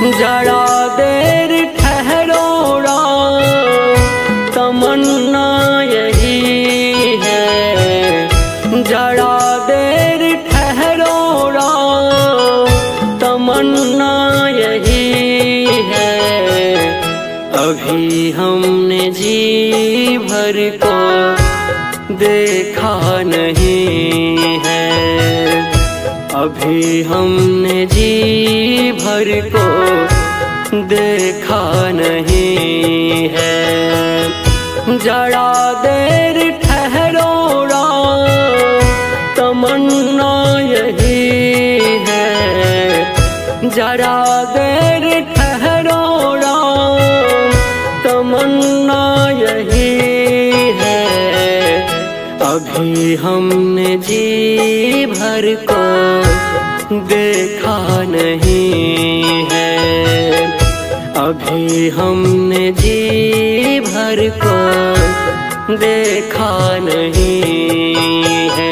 जरा देर ठहरो राम, तमन्ना यही है। जरा देर ठहरो राम, तमन्ना यही है। अभी हमने जी भर को देखा नहीं है। अभी हमने जी भर को देखा नहीं है। जरा देर ठहरो राम, तमन्ना यही है। जरा देर ठहरो राम, तमन्ना यही है। अभी हमने जी भर को देखा नहीं है। अभी हमने जी भर को देखा नहीं है।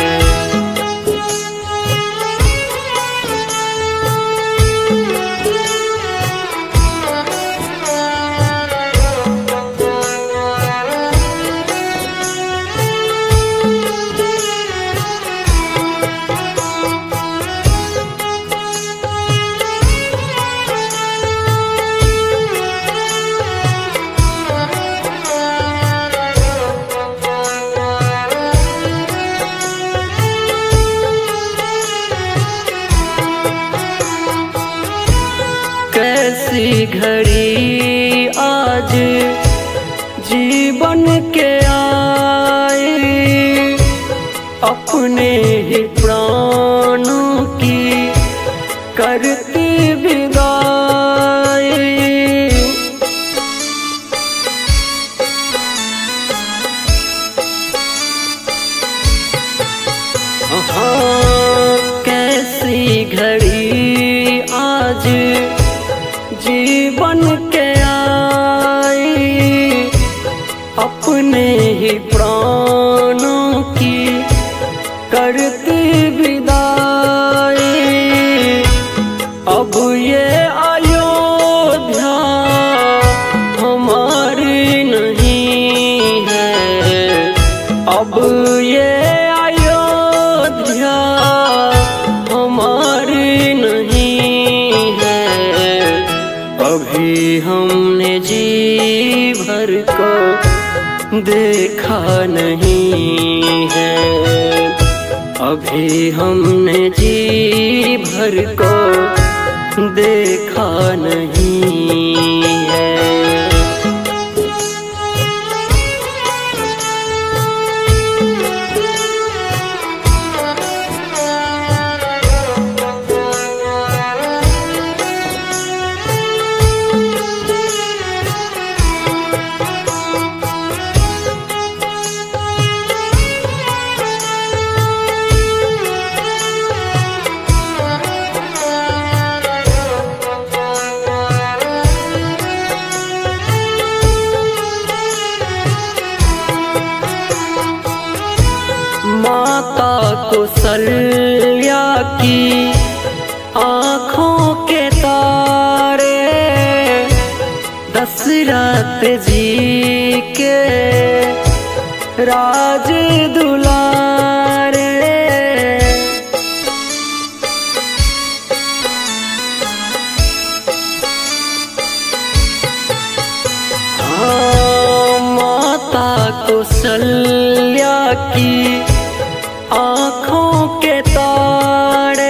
कैसी घड़ी आज जीवन के आए, अपने ही प्राणों की करती विदाई। हाँ, कैसी घड़ी आज जीवन के आई, अपने ही प्राणों की करती विदाई। अब ये अयोध्या हमारी नहीं है। अब ये अयोध्या हमारी नहीं है। अभी हमने जी भर को देखा नहीं है। अभी हमने जी भर को देखा नहीं है। माता कौसल्या की आँखों के तारे, दशरथ जी के राज दुलारे। हाँ, माता कौसल्या की आँखों के तारे,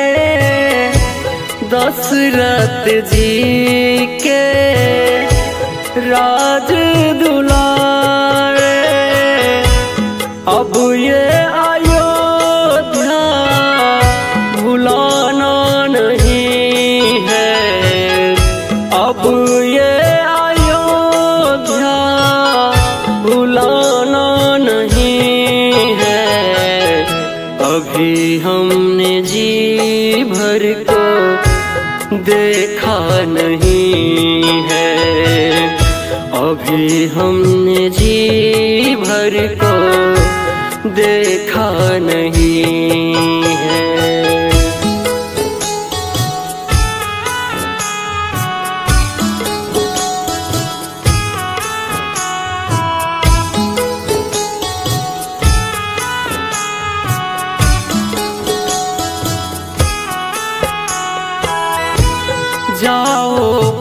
दशरथ जी के राज दुलारे। अब ये अयोध्या भुलाना नहीं है। अब ये अयोध्या भुलाना नहीं है। अभी हमने जी भर को देखा नहीं है। अभी हमने जी भर को देखा नहीं है।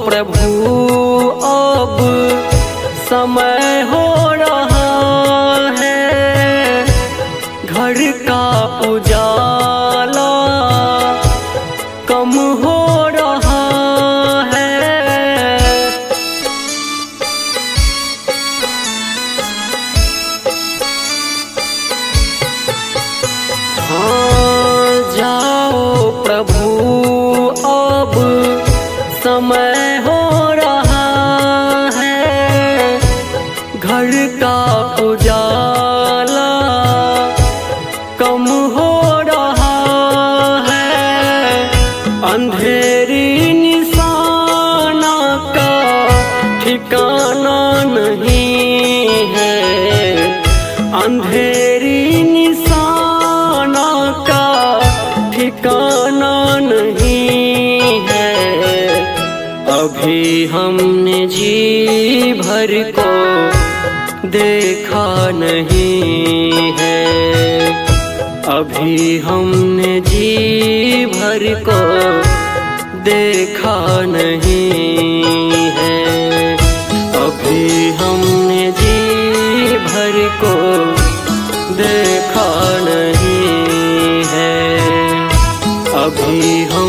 प्रभु अब समय हो रहा है, घर का उजाला कम हो रहा है। हाँ जाओ प्रभु अब समय हो रहा है, घर का उजाला कम हो रहा है। अंधेरी निशाना का ठिकाना नहीं है, अंधेरी निशाना का ठिकाना नहीं है। अभी हमने जी भर को देखा नहीं है, अभी हमने जी भर को देखा नहीं है, अभी हमने जी भर को देखा नहीं है, अभी हम